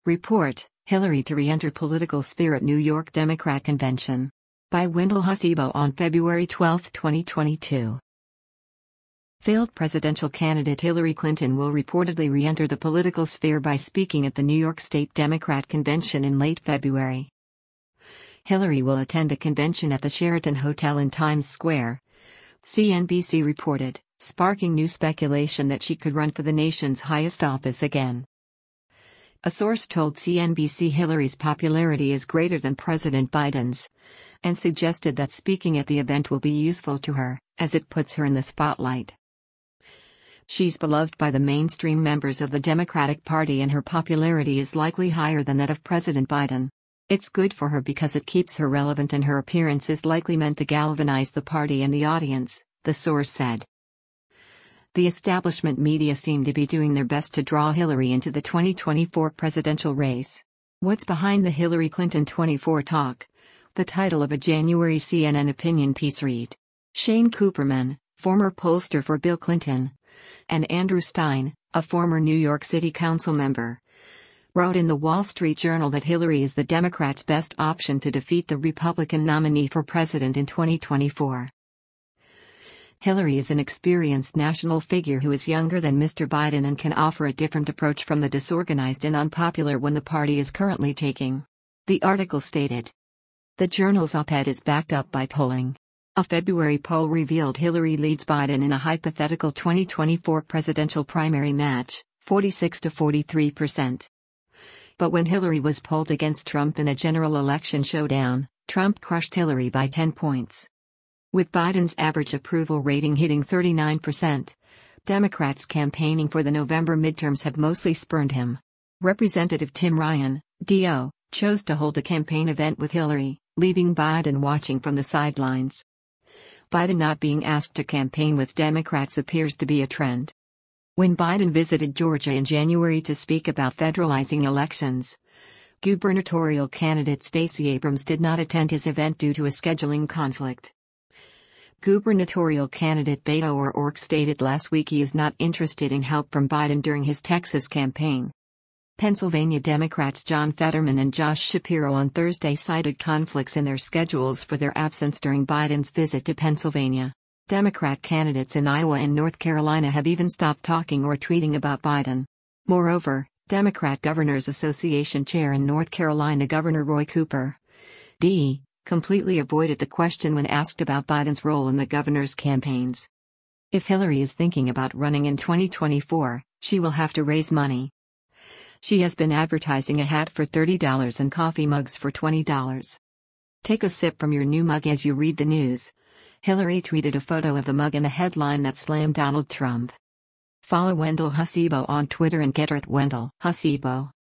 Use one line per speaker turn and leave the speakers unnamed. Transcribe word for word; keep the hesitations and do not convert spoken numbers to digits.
Report, Hillary to re-enter political sphere at New York Democrat Convention. By Wendell Hasibo on February twelfth, twenty twenty-two. Failed presidential candidate Hillary Clinton will reportedly re-enter the political sphere by speaking at the New York State Democrat Convention in late February. Hillary will attend the convention at the Sheraton Hotel in Times Square, C N B C reported, sparking new speculation that she could run for the nation's highest office again. A source told C N B C Hillary's popularity is greater than President Biden's, and suggested that speaking at the event will be useful to her, as it puts her in the spotlight. She's beloved by the mainstream members of the Democratic Party and her popularity is likely higher than that of President Biden. It's good for her because it keeps her relevant and her appearance is likely meant to galvanize the party and the audience, the source said. The establishment media seem to be doing their best to draw Hillary into the twenty twenty-four presidential race. What's behind the Hillary Clinton twenty-four talk? The title of a January C N N opinion piece read. Shane Cooperman, former pollster for Bill Clinton, and Andrew Stein, a former New York City Council member, wrote in the Wall Street Journal that Hillary is the Democrats' best option to defeat the Republican nominee for president in twenty twenty-four. Hillary is an experienced national figure who is younger than Mister Biden and can offer a different approach from the disorganized and unpopular one the party is currently taking. The article stated. The Journal's op-ed is backed up by polling. A February poll revealed Hillary leads Biden in a hypothetical twenty twenty-four presidential primary match, forty-six to forty-three percent. But when Hillary was polled against Trump in a general election showdown, Trump crushed Hillary by ten points. With Biden's average approval rating hitting thirty-nine percent, Democrats campaigning for the November midterms have mostly spurned him. Representative Tim Ryan, D O, chose to hold a campaign event with Hillary, leaving Biden watching from the sidelines. Biden not being asked to campaign with Democrats appears to be a trend. When Biden visited Georgia in January to speak about federalizing elections, gubernatorial candidate Stacey Abrams did not attend his event due to a scheduling conflict. Gubernatorial candidate Beto O'Rourke stated last week he is not interested in help from Biden during his Texas campaign. Pennsylvania Democrats John Fetterman and Josh Shapiro on Thursday cited conflicts in their schedules for their absence during Biden's visit to Pennsylvania. Democrat candidates in Iowa and North Carolina have even stopped talking or tweeting about Biden. Moreover, Democrat Governors Association Chair in North Carolina Governor Roy Cooper, D, completely avoided the question when asked about Biden's role in the governor's campaigns. If Hillary is thinking about running in twenty twenty-four, she will have to raise money. She has been advertising a hat for thirty dollars and coffee mugs for twenty dollars. Take a sip from your new mug as you read the news. Hillary tweeted a photo of the mug and a headline that slammed Donald Trump. Follow Wendell Hasibo on Twitter and get her at Wendell Hasibo.